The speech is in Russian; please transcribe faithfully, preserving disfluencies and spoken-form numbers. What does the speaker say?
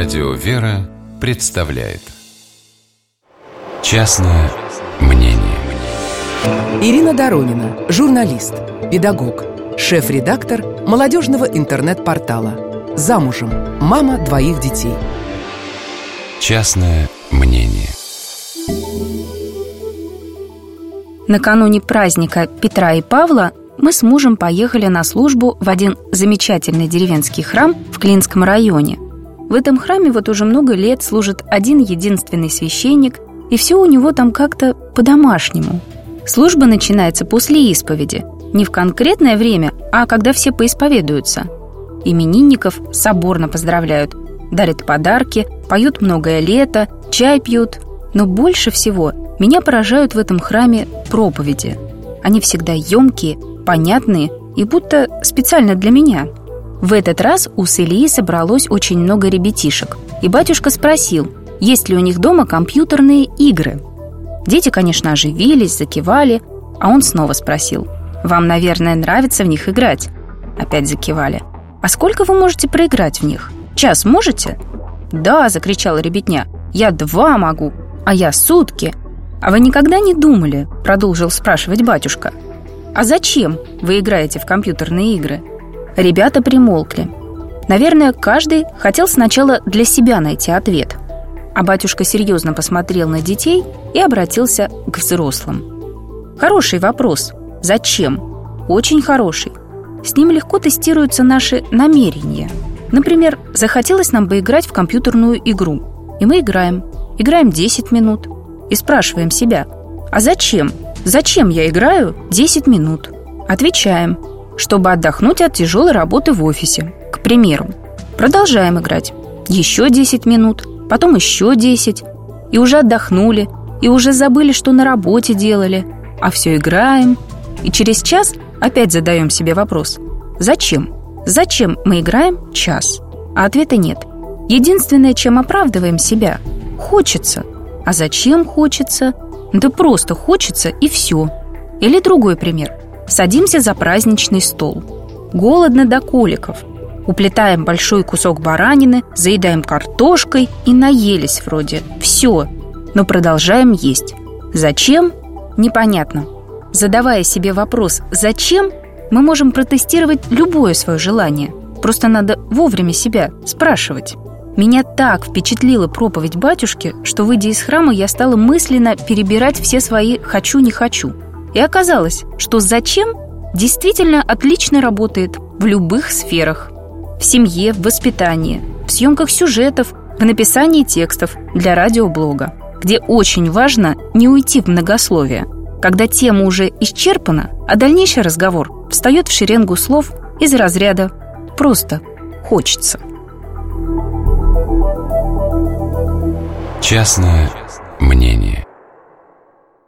Радио «Вера» представляет «Частное мнение». Ирина Доронина, журналист, педагог, шеф-редактор молодежного интернет-портала. Замужем, мама двоих детей. Частное мнение. Накануне праздника Петра и Павла мы с мужем поехали на службу в один замечательный деревенский храм в Клинском районе. В этом храме вот уже много лет служит один единственный священник, и все у него там как-то по-домашнему. Служба начинается после исповеди, не в конкретное время, а когда все поисповедуются. Именинников соборно поздравляют, дарят подарки, поют «Многое лето», чай пьют. Но больше всего меня поражают в этом храме проповеди. Они всегда емкие, понятные и будто специально для меня. В этот раз у Ильи собралось очень много ребятишек, и батюшка спросил, есть ли у них дома компьютерные игры. Дети, конечно, оживились, закивали, а он снова спросил, «Вам, наверное, нравится в них играть?» Опять закивали. «А сколько вы можете проиграть в них? Час можете?» «Да», — закричала ребятня, «я два могу, а я сутки». «А вы никогда не думали?» — продолжил спрашивать батюшка. «А зачем вы играете в компьютерные игры?» Ребята примолкли. Наверное, каждый хотел сначала для себя найти ответ. А батюшка серьезно посмотрел на детей и обратился к взрослым. Хороший вопрос. Зачем? Очень хороший. С ним легко тестируются наши намерения. Например, захотелось нам поиграть в компьютерную игру. И мы играем. Играем десять минут. И спрашиваем себя, а зачем? Зачем я играю десять минут? Отвечаем, чтобы отдохнуть от тяжелой работы в офисе, к примеру. Продолжаем играть. Еще десять минут, потом еще десять. И уже отдохнули, и уже забыли, что на работе делали. А все играем. И через час опять задаем себе вопрос. Зачем? Зачем мы играем час? А ответа нет. Единственное, чем оправдываем себя – хочется. А зачем хочется? Да просто хочется и все. Или другой пример. Садимся за праздничный стол. Голодно до коликов. Уплетаем большой кусок баранины, заедаем картошкой и наелись вроде. Все. Но продолжаем есть. Зачем? Непонятно. Задавая себе вопрос «зачем?», мы можем протестировать любое свое желание. Просто надо вовремя себя спрашивать. Меня так впечатлила проповедь батюшки, что, выйдя из храма, я стала мысленно перебирать все свои «хочу, не хочу». И оказалось, что «зачем» действительно отлично работает в любых сферах. В семье, в воспитании, в съемках сюжетов, в написании текстов для радиоблога, где очень важно не уйти в многословие, когда тема уже исчерпана, а дальнейший разговор встает в шеренгу слов из разряда «просто хочется». Частное мнение.